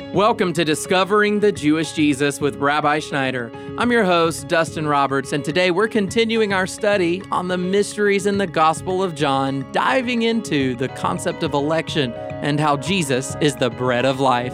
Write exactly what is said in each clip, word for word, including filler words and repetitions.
Welcome to Discovering the Jewish Jesus with Rabbi Schneider. I'm your host, Dustin Roberts, and today we're continuing our study on the mysteries in the Gospel of John, diving into the concept of election and how Jesus is the bread of life.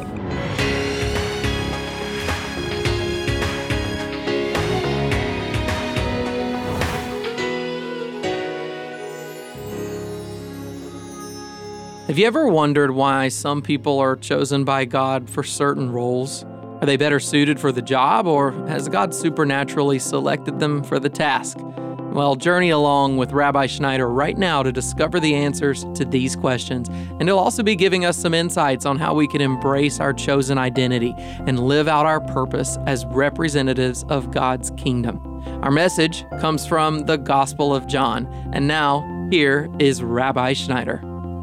Have you ever wondered why some people are chosen by God for certain roles? Are they better suited for the job, or has God supernaturally selected them for the task? Well, journey along with Rabbi Schneider right now to discover the answers to these questions. And he'll also be giving us some insights on how we can embrace our chosen identity and live out our purpose as representatives of God's kingdom. Our message comes from the Gospel of John. And now, here is Rabbi Schneider.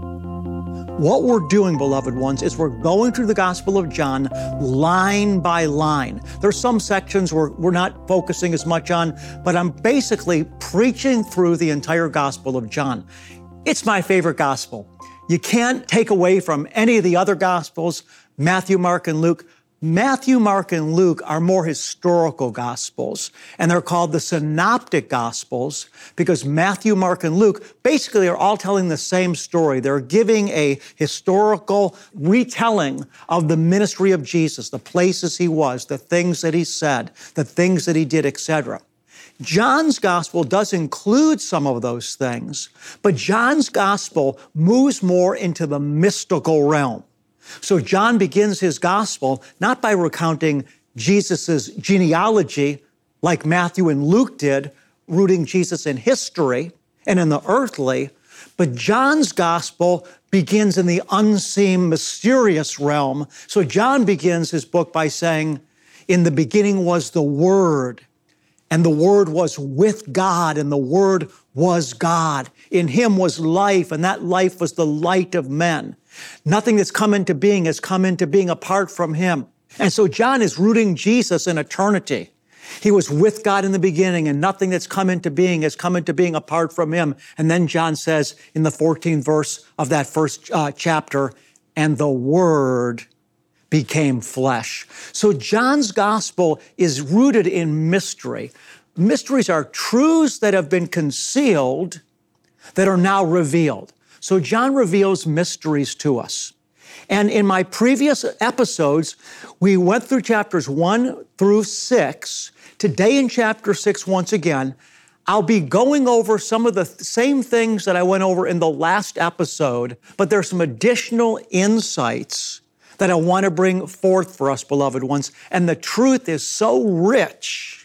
What we're doing, beloved ones, is we're going through the Gospel of John line by line. There's some sections where we're not focusing as much on, but I'm basically preaching through the entire Gospel of John. It's my favorite gospel. You can't take away from any of the other Gospels, Matthew, Mark, and Luke. Matthew, Mark, and Luke are more historical Gospels, and they're called the Synoptic Gospels because Matthew, Mark, and Luke basically are all telling the same story. They're giving a historical retelling of the ministry of Jesus, the places he was, the things that he said, the things that he did, et cetera. John's Gospel does include some of those things, but John's Gospel moves more into the mystical realm. So John begins his gospel not by recounting Jesus' genealogy like Matthew and Luke did, rooting Jesus in history and in the earthly, but John's gospel begins in the unseen, mysterious realm. So John begins his book by saying, "In the beginning was the Word, and the Word was with God, and the Word was God. In him was life, and that life was the light of men. Nothing that's come into being has come into being apart from him." And so John is rooting Jesus in eternity. He was with God in the beginning, and nothing that's come into being has come into being apart from him. And then John says in the fourteenth verse of that first uh, chapter, "And the Word became flesh." So John's gospel is rooted in mystery. Mysteries are truths that have been concealed that are now revealed. So John reveals mysteries to us. And in my previous episodes, we went through chapters one through six. Today in chapter six, once again, I'll be going over some of the th- same things that I went over in the last episode, but there's some additional insights that I want to bring forth for us, beloved ones. And the truth is so rich,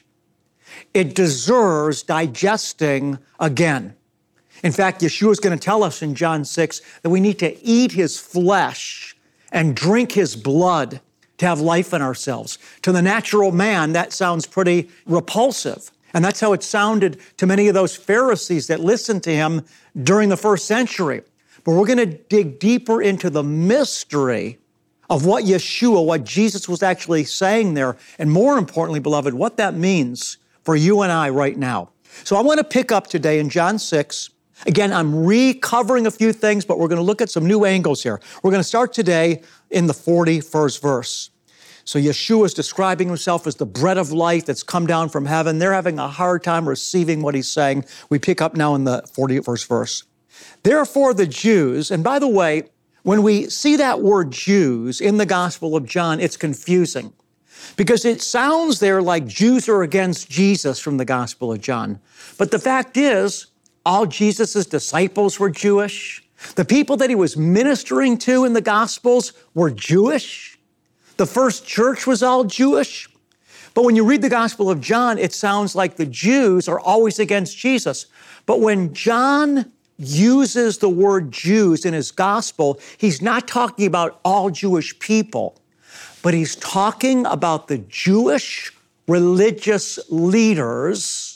it deserves digesting again. In fact, Yeshua is going to tell us in John six that we need to eat his flesh and drink his blood to have life in ourselves. To the natural man, that sounds pretty repulsive. And that's how it sounded to many of those Pharisees that listened to him during the first century. But we're going to dig deeper into the mystery of what Yeshua, what Jesus was actually saying there, and more importantly, beloved, what that means for you and I right now. So I want to pick up today in John six. Again, I'm recovering a few things, but we're going to look at some new angles here. We're going to start today in the forty-first verse. So Yeshua is describing himself as the bread of life that's come down from heaven. They're having a hard time receiving what he's saying. We pick up now in the forty-first verse. Therefore the Jews, and by the way, when we see that word Jews in the Gospel of John, it's confusing because it sounds there like Jews are against Jesus from the Gospel of John. But the fact is, all Jesus' disciples were Jewish. The people that he was ministering to in the Gospels were Jewish. The first church was all Jewish. But when you read the Gospel of John, it sounds like the Jews are always against Jesus. But when John uses the word Jews in his Gospel, he's not talking about all Jewish people, but he's talking about the Jewish religious leaders,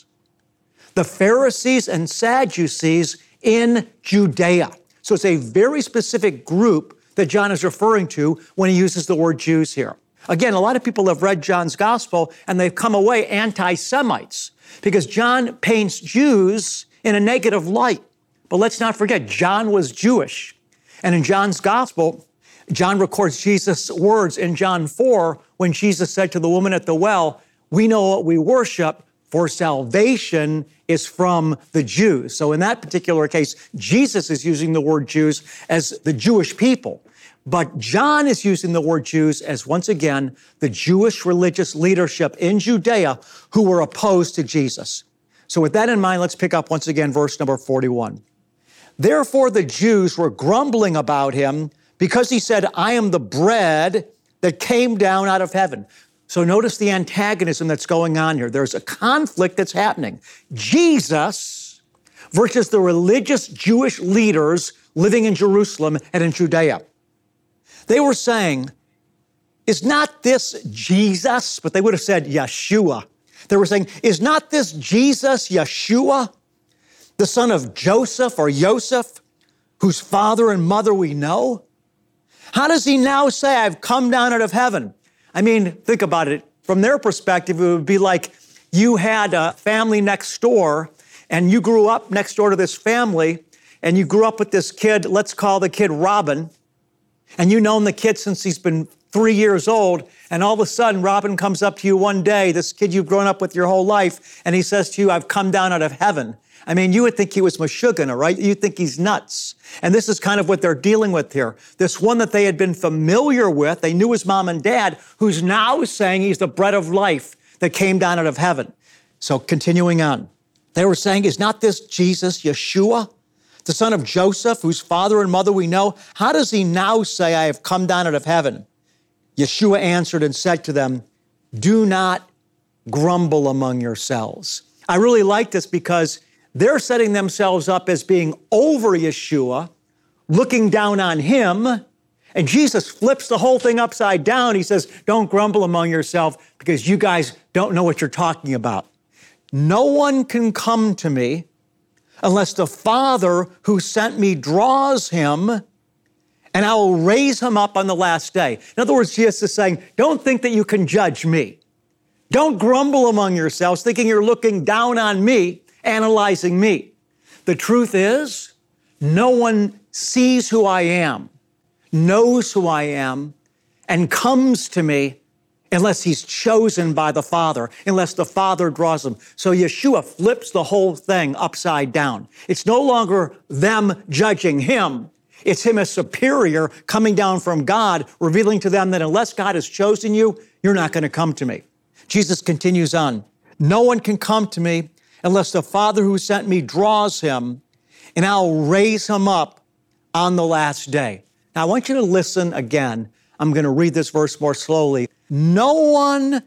the Pharisees and Sadducees in Judea. So it's a very specific group that John is referring to when he uses the word Jews here. Again, a lot of people have read John's gospel and they've come away anti-Semites because John paints Jews in a negative light. But let's not forget, John was Jewish. And in John's gospel, John records Jesus' words in John four when Jesus said to the woman at the well, we know what we worship, for salvation is from the Jews. So in that particular case, Jesus is using the word Jews as the Jewish people. But John is using the word Jews as, once again, the Jewish religious leadership in Judea who were opposed to Jesus. So with that in mind, let's pick up once again verse number forty-one. Therefore the Jews were grumbling about him because he said, I am the bread that came down out of heaven. So notice the antagonism that's going on here. There's a conflict that's happening. Jesus versus the religious Jewish leaders living in Jerusalem and in Judea. They were saying, is not this Jesus? But they would have said Yeshua. They were saying, is not this Jesus, Yeshua, the son of Joseph or Yosef, whose father and mother we know? How does he now say, I've come down out of heaven? I mean, think about it. From their perspective, it would be like you had a family next door and you grew up next door to this family and you grew up with this kid, let's call the kid Robin, and you've known the kid since he's been three years old, and all of a sudden Robin comes up to you one day, this kid you've grown up with your whole life, and he says to you, I've come down out of heaven. I mean, you would think he was Meshuggah, right? You'd think he's nuts. And this is kind of what they're dealing with here. This one that they had been familiar with, they knew his mom and dad, who's now saying he's the bread of life that came down out of heaven. So continuing on, they were saying, is not this Jesus, Yeshua, the son of Joseph, whose father and mother we know? How does he now say, I have come down out of heaven? Yeshua answered and said to them, do not grumble among yourselves. I really like this because they're setting themselves up as being over Yeshua, looking down on him, and Jesus flips the whole thing upside down. He says, don't grumble among yourselves because you guys don't know what you're talking about. No one can come to me unless the Father who sent me draws him, and I will raise him up on the last day. In other words, Jesus is saying, don't think that you can judge me. Don't grumble among yourselves, thinking you're looking down on me, analyzing me. The truth is, no one sees who I am, knows who I am, and comes to me unless he's chosen by the Father, unless the Father draws him. So Yeshua flips the whole thing upside down. It's no longer them judging him. It's him as superior coming down from God, revealing to them that unless God has chosen you, you're not going to come to me. Jesus continues on. No one can come to me unless the Father who sent me draws him, and I'll raise him up on the last day. Now, I want you to listen again. I'm going to read this verse more slowly. No one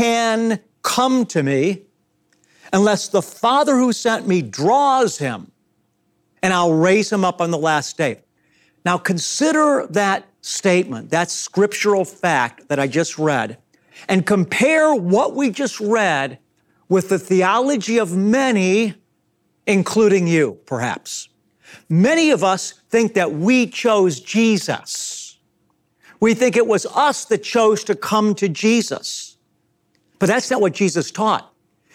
can come to me unless the Father who sent me draws him, and I'll raise him up on the last day. Now, consider that statement, that scriptural fact that I just read, and compare what we just read with the theology of many, including you, perhaps. Many of us think that we chose Jesus. We think it was us that chose to come to Jesus. But that's not what Jesus taught.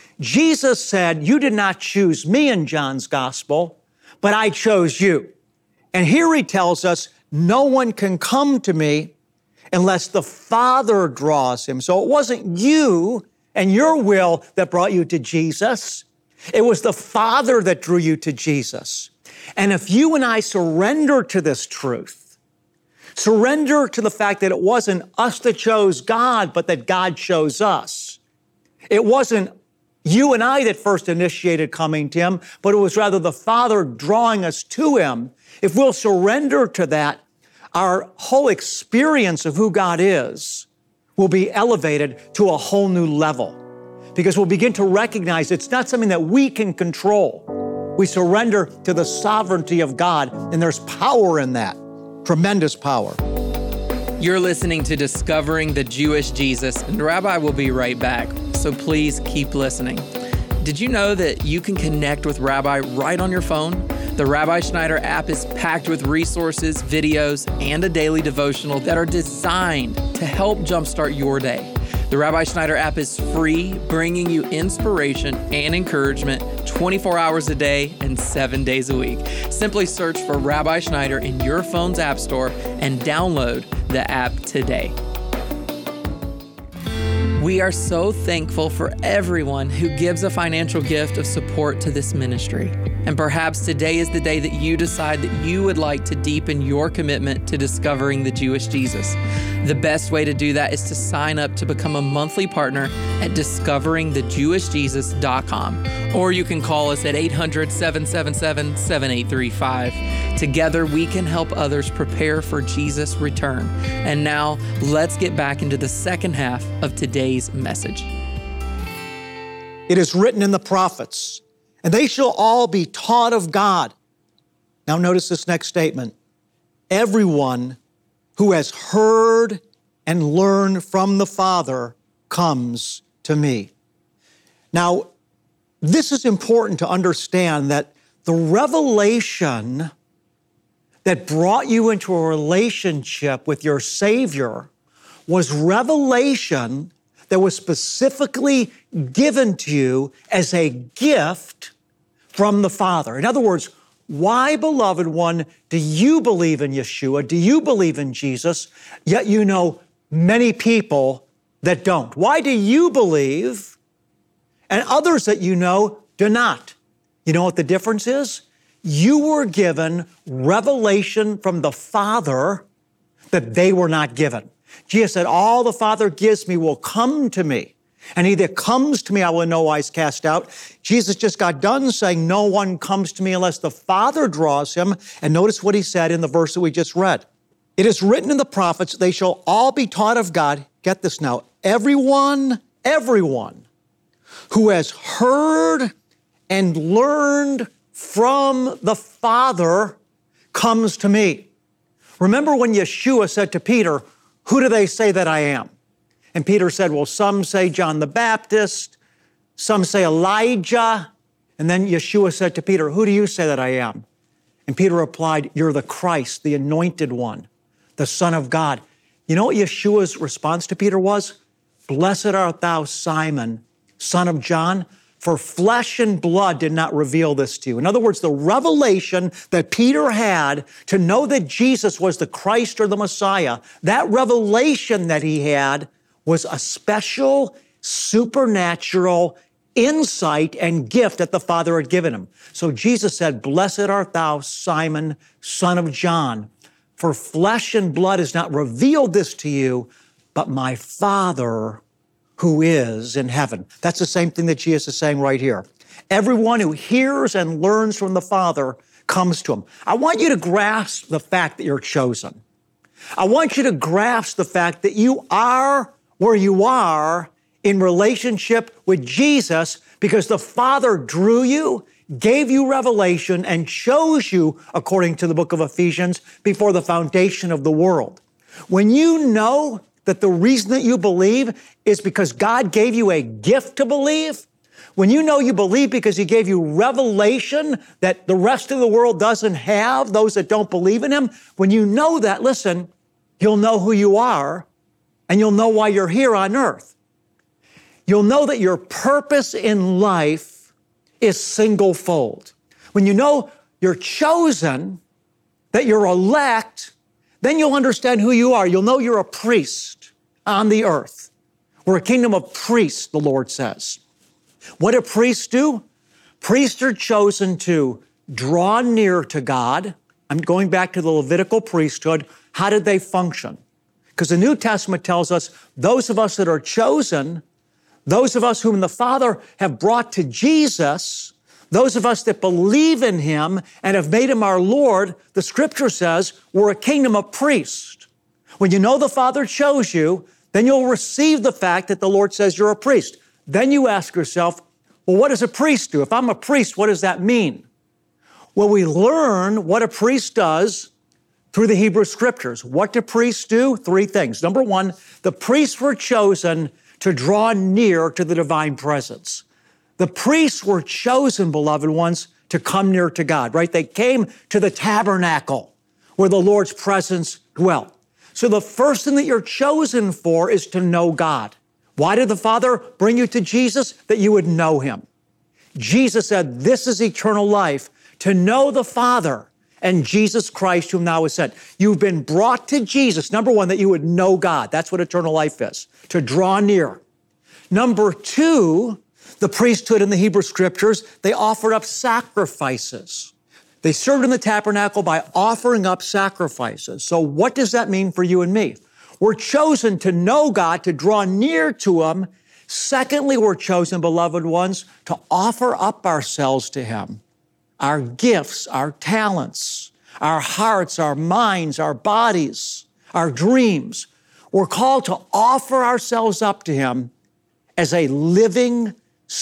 Jesus said, you did not choose me in John's gospel, but I chose you. And here he tells us, no one can come to me unless the Father draws him. So it wasn't you and your will that brought you to Jesus. It was the Father that drew you to Jesus. And if you and I surrender to this truth, surrender to the fact that it wasn't us that chose God, but that God chose us. It wasn't you and I that first initiated coming to him, but it was rather the Father drawing us to him. If we'll surrender to that, our whole experience of who God is will be elevated to a whole new level, because we'll begin to recognize it's not something that we can control. We surrender to the sovereignty of God, and there's power in that, tremendous power. You're listening to Discovering the Jewish Jesus, and Rabbi will be right back, so please keep listening. Did you know that you can connect with Rabbi right on your phone? The Rabbi Schneider app is packed with resources, videos, and a daily devotional that are designed to help jumpstart your day. The Rabbi Schneider app is free, bringing you inspiration and encouragement twenty-four hours a day and seven days a week. Simply search for Rabbi Schneider in your phone's app store and download the app today. We are so thankful for everyone who gives a financial gift of support to this ministry. And perhaps today is the day that you decide that you would like to deepen your commitment to discovering the Jewish Jesus. The best way to do that is to sign up to become a monthly partner at discovering the jewish jesus dot com. Or you can call us at eight hundred, seven seven seven, seven eight three five. Together, we can help others prepare for Jesus' return. And now, let's get back into the second half of today's message. It is written in the prophets, and they shall all be taught of God. Now notice this next statement. Everyone who has heard and learned from the Father comes to me. Now, this is important to understand that the revelation that brought you into a relationship with your Savior was revelation that was specifically given to you as a gift from the Father. In other words, why, beloved one, do you believe in Yeshua? Do you believe in Jesus? Yet you know many people that don't. Why do you believe and others that you know do not? You know what the difference is? You were given revelation from the Father that they were not given. Jesus said, all the Father gives me will come to me, and he that comes to me I will in no wise cast out. Jesus just got done saying, no one comes to me unless the Father draws him. And notice what he said in the verse that we just read. It is written in the prophets, they shall all be taught of God. Get this now. Everyone, everyone who has heard and learned from the Father comes to me. Remember when Yeshua said to Peter, who do they say that I am? And Peter said, well, some say John the Baptist, some say Elijah. And then Yeshua said to Peter, who do you say that I am? And Peter replied, you're the Christ, the anointed one, the Son of God. You know what Yeshua's response to Peter was? Blessed art thou, Simon, son of John, for flesh and blood did not reveal this to you. In other words, the revelation that Peter had to know that Jesus was the Christ or the Messiah, that revelation that he had was a special, supernatural insight and gift that the Father had given him. So Jesus said, blessed art thou, Simon, son of John, for flesh and blood has not revealed this to you, but my Father who is in heaven. That's the same thing that Jesus is saying right here. Everyone who hears and learns from the Father comes to him. I want you to grasp the fact that you're chosen. I want you to grasp the fact that you are where you are in relationship with Jesus because the Father drew you, gave you revelation, and chose you, according to the book of Ephesians, before the foundation of the world. When you know that the reason that you believe is because God gave you a gift to believe, when you know you believe because he gave you revelation that the rest of the world doesn't have, those that don't believe in him, when you know that, listen, you'll know who you are and you'll know why you're here on earth. You'll know that your purpose in life is single-fold. When you know you're chosen, that you're elect, then you'll understand who you are. You'll know you're a priest on the earth. We're a kingdom of priests, the Lord says. What do priests do? Priests are chosen to draw near to God. I'm going back to the Levitical priesthood. How did they function? Because the New Testament tells us those of us that are chosen, those of us whom the Father have brought to Jesus, those of us that believe in him and have made him our Lord, the scripture says we're a kingdom of priests. When you know the Father chose you, then you'll receive the fact that the Lord says you're a priest. Then you ask yourself, well, what does a priest do? If I'm a priest, what does that mean? Well, we learn what a priest does through the Hebrew scriptures. What do priests do? Three things. Number one, the priests were chosen to draw near to the divine presence. The priests were chosen, beloved ones, to come near to God, right? They came to the tabernacle where the Lord's presence dwelt. So the first thing that you're chosen for is to know God. Why did the Father bring you to Jesus? That you would know him. Jesus said, this is eternal life, to know the Father and Jesus Christ whom thou hast sent. You've been brought to Jesus. Number one, that you would know God. That's what eternal life is, to draw near. Number two, the priesthood in the Hebrew Scriptures, they offered up sacrifices. They served in the tabernacle by offering up sacrifices. So what does that mean for you and me? We're chosen to know God, to draw near to him. Secondly, we're chosen, beloved ones, to offer up ourselves to him. Our gifts, our talents, our hearts, our minds, our bodies, our dreams. We're called to offer ourselves up to him as a living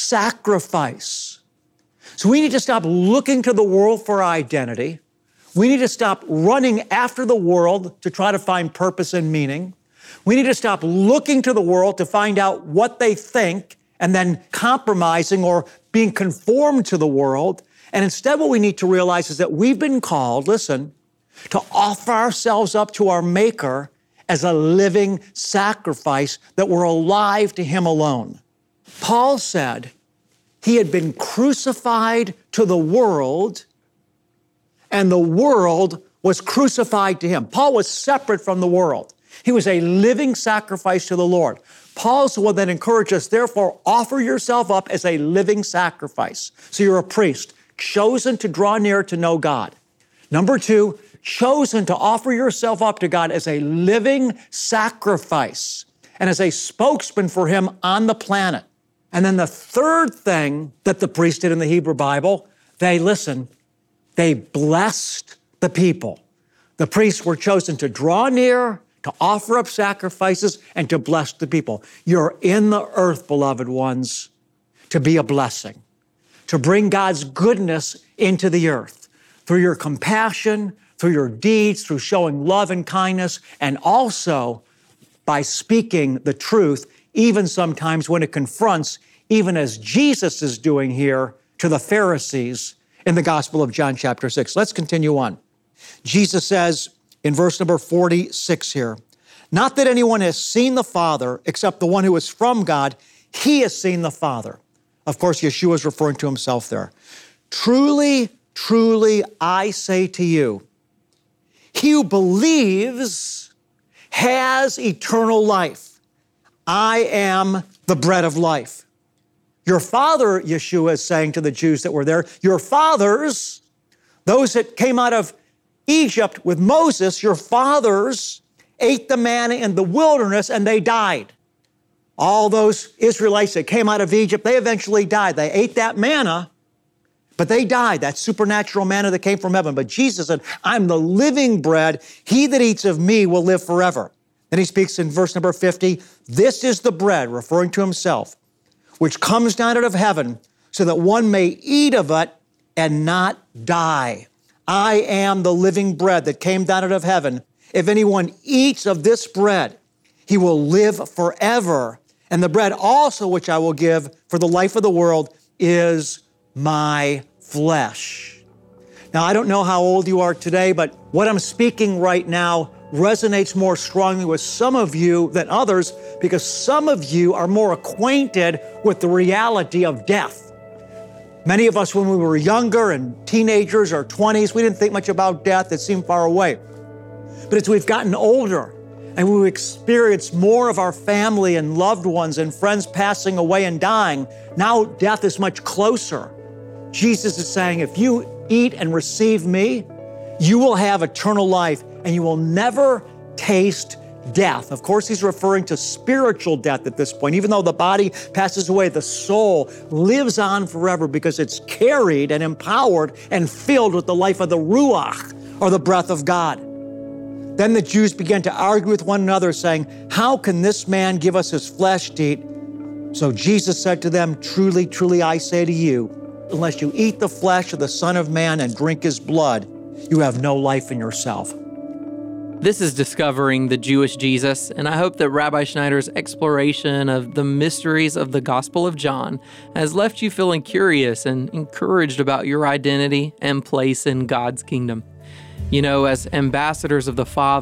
sacrifice. So we need to stop looking to the world for our identity. We need to stop running after the world to try to find purpose and meaning. We need to stop looking to the world to find out what they think and then compromising or being conformed to the world. And instead, what we need to realize is that we've been called, listen, to offer ourselves up to our Maker as a living sacrifice, that we're alive to him alone. Paul said he had been crucified to the world, and the world was crucified to him. Paul was separate from the world. He was a living sacrifice to the Lord. Paul's the one that encouraged us, therefore, offer yourself up as a living sacrifice. So you're a priest, chosen to draw near to know God. Number two, chosen to offer yourself up to God as a living sacrifice and as a spokesman for him on the planet. And then the third thing that the priest did in the Hebrew Bible, they, listen, they blessed the people. The priests were chosen to draw near, to offer up sacrifices, and to bless the people. You're in the earth, beloved ones, to be a blessing, to bring God's goodness into the earth through your compassion, through your deeds, through showing love and kindness, and also by speaking the truth, even sometimes when it confronts, even as Jesus is doing here to the Pharisees in the Gospel of John chapter six. Let's continue on. Jesus says in verse number forty-six here, not that anyone has seen the Father except the one who is from God, he has seen the Father. Of course, Yeshua is referring to himself there. Truly, truly, I say to you, he who believes has eternal life. I am the bread of life. Your father, Yeshua is saying to the Jews that were there, your fathers, those that came out of Egypt with Moses, your fathers ate the manna in the wilderness and they died. All those Israelites that came out of Egypt, they eventually died. They ate that manna, but they died, that supernatural manna that came from heaven. But Jesus said, I'm the living bread. He that eats of me will live forever. Then he speaks in verse number fifty, this is the bread, referring to himself, which comes down out of heaven so that one may eat of it and not die. I am the living bread that came down out of heaven. If anyone eats of this bread, he will live forever. And the bread also which I will give for the life of the world is my flesh. Now, I don't know how old you are today, but what I'm speaking right now resonates more strongly with some of you than others because some of you are more acquainted with the reality of death. Many of us, when we were younger and teenagers or twenties, we didn't think much about death. It seemed far away. But as we've gotten older and we've experienced more of our family and loved ones and friends passing away and dying, now death is much closer. Jesus is saying, if you eat and receive me, you will have eternal life and you will never taste death. Of course, he's referring to spiritual death at this point. Even though the body passes away, the soul lives on forever because it's carried and empowered and filled with the life of the Ruach, or the breath of God. Then the Jews began to argue with one another, saying, how can this man give us his flesh to eat? So Jesus said to them, truly, truly, I say to you, unless you eat the flesh of the Son of Man and drink his blood, you have no life in yourself. This is Discovering the Jewish Jesus, and I hope that Rabbi Schneider's exploration of the mysteries of the Gospel of John has left you feeling curious and encouraged about your identity and place in God's kingdom. You know, as ambassadors of the Father,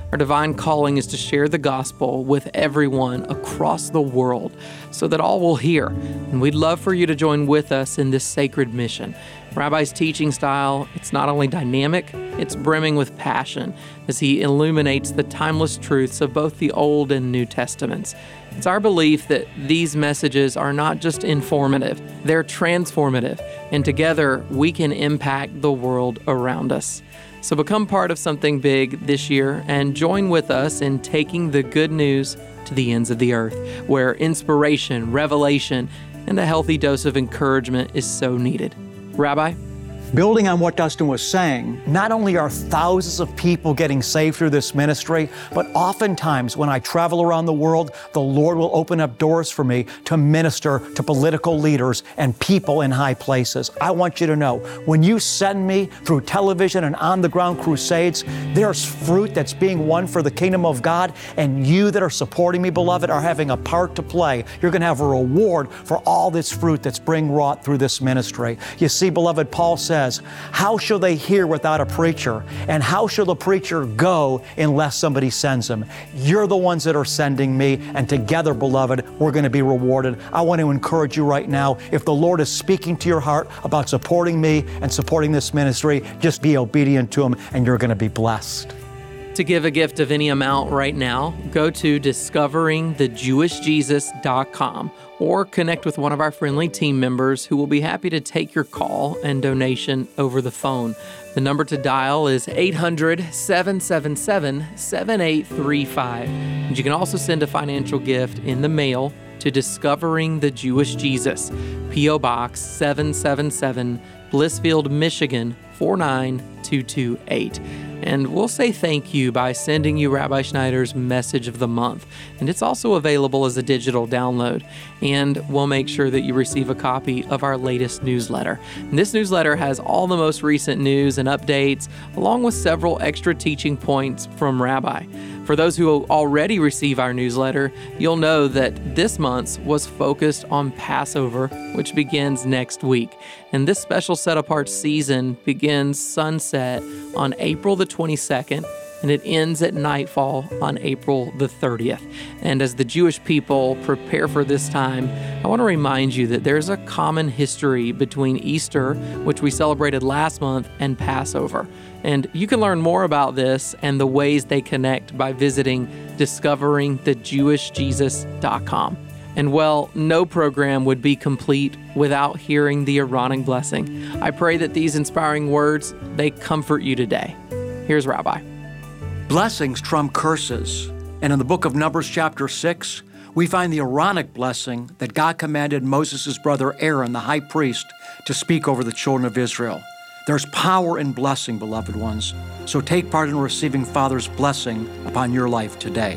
Our divine calling is to share the gospel with everyone across the world so that all will hear. And we'd love for you to join with us in this sacred mission. Rabbi's teaching style, it's not only dynamic, it's brimming with passion as he illuminates the timeless truths of both the Old and New Testaments. It's our belief that these messages are not just informative, they're transformative, and together we can impact the world around us. So become part of something big this year and join with us in taking the good news to the ends of the earth, where inspiration, revelation, and a healthy dose of encouragement is so needed. Rabbi? Building on what Dustin was saying, not only are thousands of people getting saved through this ministry, but oftentimes when I travel around the world, the Lord will open up doors for me to minister to political leaders and people in high places. I want you to know, when you send me through television and on-the-ground crusades, there's fruit that's being won for the kingdom of God, and you that are supporting me, beloved, are having a part to play. You're going to have a reward for all this fruit that's being wrought through this ministry. You see, beloved, Paul says, how shall they hear without a preacher? And how shall the preacher go unless somebody sends him? You're the ones that are sending me, and together, beloved, we're going to be rewarded. I want to encourage you right now, if the Lord is speaking to your heart about supporting me and supporting this ministry, just be obedient to Him, and you're going to be blessed. To give a gift of any amount right now, go to discovering the jewish jesus dot com or connect with one of our friendly team members who will be happy to take your call and donation over the phone. The number to dial is eight hundred, seven seven seven, seven eight three five. And you can also send a financial gift in the mail to Discovering the Jewish Jesus, P O Box seven seven seven, Blissfield, Michigan four nine two two eight. And we'll say thank you by sending you Rabbi Schneider's Message of the Month. And it's also available as a digital download. And we'll make sure that you receive a copy of our latest newsletter. And this newsletter has all the most recent news and updates, along with several extra teaching points from Rabbi. For those who already receive our newsletter, you'll know that this month's was focused on Passover, which begins next week. And this special set-apart season begins sunset on April the twenty-second, and it ends at nightfall on April the thirtieth. And as the Jewish people prepare for this time, I want to remind you that there's a common history between Easter, which we celebrated last month, and Passover. And you can learn more about this and the ways they connect by visiting discovering the jewish jesus dot com. And well, no program would be complete without hearing the Aaronic blessing. I pray that these inspiring words, they comfort you today. Here's Rabbi. Blessings trump curses. And in the book of Numbers chapter six, we find the Aaronic blessing that God commanded Moses' brother Aaron, the high priest, to speak over the children of Israel. There's power in blessing, beloved ones. So take part in receiving Father's blessing upon your life today.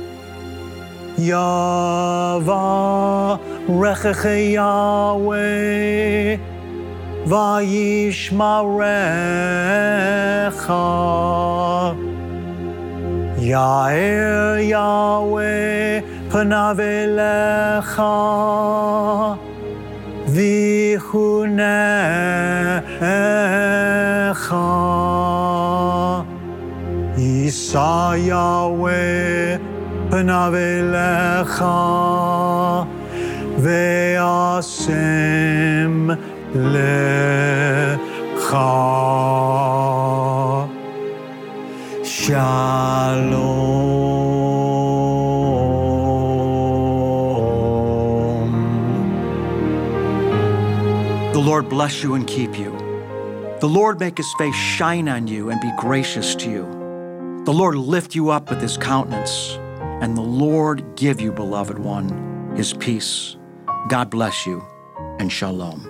Yavarechecha Yahweh vayishmarecha. Ya'er Yahweh panav elecha vichunecha. Yisa Yahweh panav elecha ve'asem lecha. Shalom. The Lord bless you and keep you. The Lord make His face shine on you and be gracious to you. The Lord lift you up with His countenance, and the Lord give you, beloved one, His peace. God bless you, and shalom.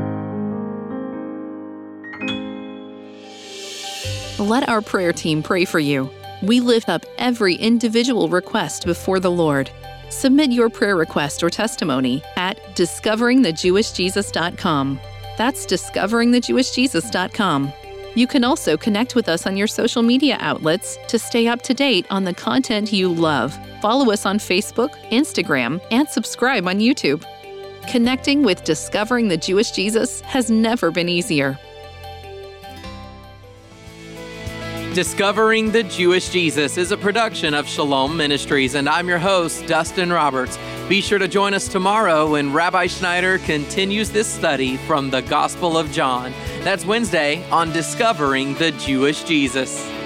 Let our prayer team pray for you. We lift up every individual request before the Lord. Submit your prayer request or testimony at discovering the jewish jesus dot com. That's discovering the jewish jesus dot com. You can also connect with us on your social media outlets to stay up to date on the content you love. Follow us on Facebook, Instagram, and subscribe on YouTube. Connecting with Discovering the Jewish Jesus has never been easier. Discovering the Jewish Jesus is a production of Shalom Ministries, and I'm your host, Dustin Roberts. Be sure to join us tomorrow when Rabbi Schneider continues this study from the Gospel of John. That's Wednesday on Discovering the Jewish Jesus.